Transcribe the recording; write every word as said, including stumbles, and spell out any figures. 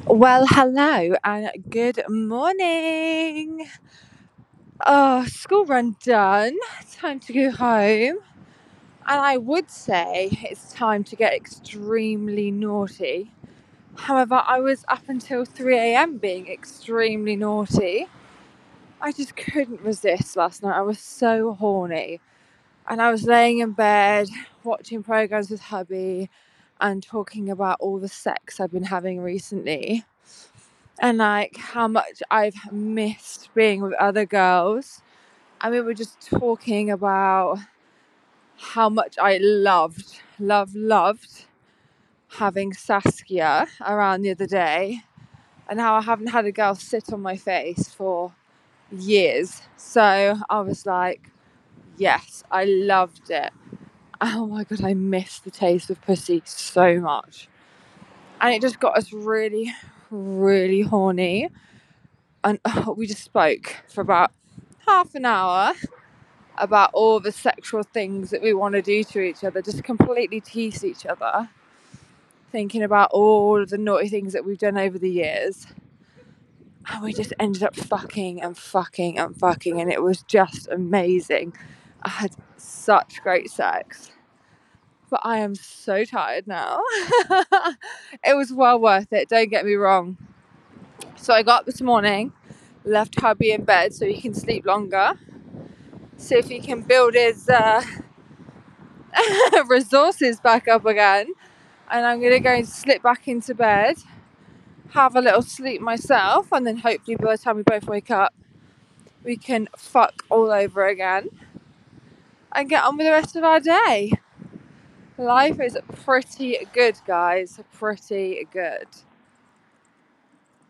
Well, hello and good morning. Oh, school run done. Time to go home. And I would say it's time to get extremely naughty. However, I was up until three a.m. being extremely naughty. I just couldn't resist last night. I was so horny. And I was laying in bed watching programs with hubby and talking about all the sex I've been having recently. And like how much I've missed being with other girls. And we were just talking about how much I loved, loved, loved having Saskia around the other day, and how I haven't had a girl sit on my face for years. So I was like, yes, I loved it. Oh my god, I miss the taste of pussy so much. And it just got us really, really horny. And oh, we just spoke for about half an hour about all the sexual things that we want to do to each other, just completely tease each other, thinking about all of the naughty things that we've done over the years. And we just ended up fucking and fucking and fucking, and it was just amazing. I had such great sex. But I am so tired now. It was well worth it, don't get me wrong. So I got up this morning, left hubby in bed so he can sleep longer, see if he can build his uh, resources back up again. And I'm going to go and slip back into bed, have a little sleep myself, and then hopefully by the time we both wake up, we can fuck all over again and get on with the rest of our day. Life is pretty good, guys. Pretty good.